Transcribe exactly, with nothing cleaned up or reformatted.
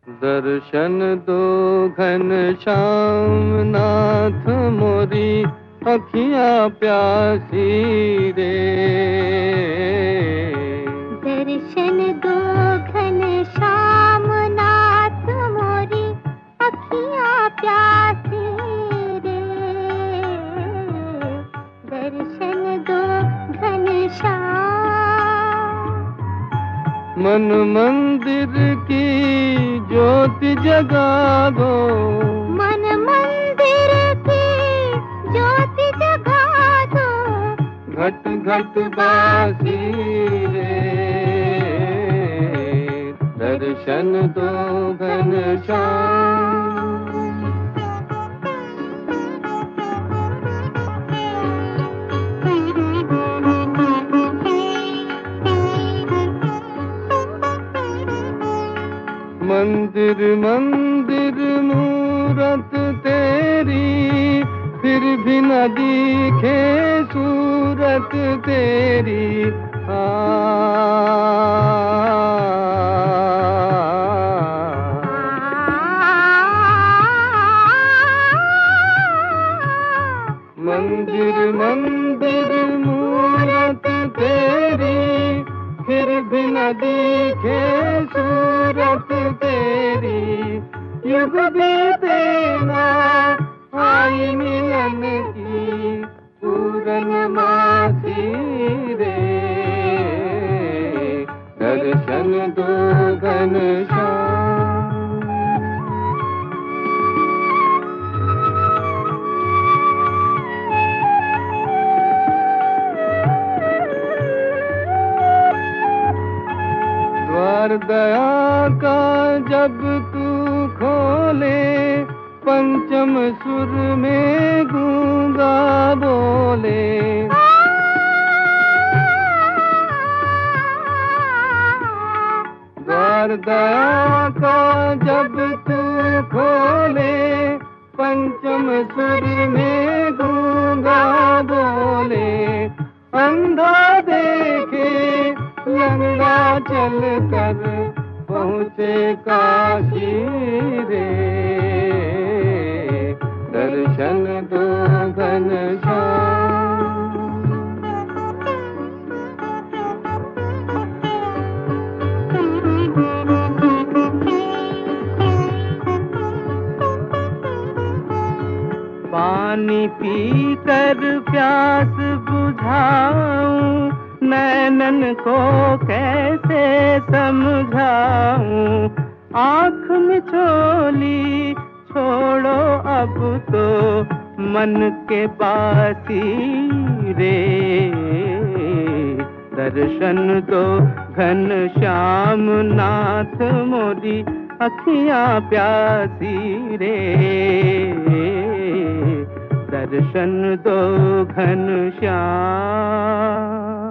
दर्शन दो घन श्याम नाथ मोरी अखियाँ प्यासी रे। दर्शन दो घन श्याम नाथ मोरी अखियाँ प्यासी रे। दर्शन दो घन श्याम। मन मंदिर की ज्योति जगा दो। मन मंदिर की ज्योति जगा दो। घट घट बासी रे। दर्शन दो घन श्याम। मंदिर मंदिर मूरत तेरी, फिर भी न दिखे सूरत तेरी। आ मंदिर मंदिर मूरत तेरी, फिर भी न दिखे सूरत तेरी। युग बीते ना आई मिलन की पूर्णमासी रे। दर्शन दो घन श्याम। द्वार दया का जब तू खोले, पंचम सुर में गूंगा बोले। द्वार दया का जब तू खोले, पंचम सुर में गूंगा बोले। अंधा देखे लंगड़ा चल कर पहुँचे काशी रे। दर्शन दो घन श्याम। पानी पीकर प्यास बुझाऊं, नैनन को कैसे समझाऊं। आँख मिचोली छोड़ो अब तो मन के बासी रे। दर्शन दो घन श्याम नाथ मोरी अखियाँ प्यासी रे। दर्शन दो घन श्याम।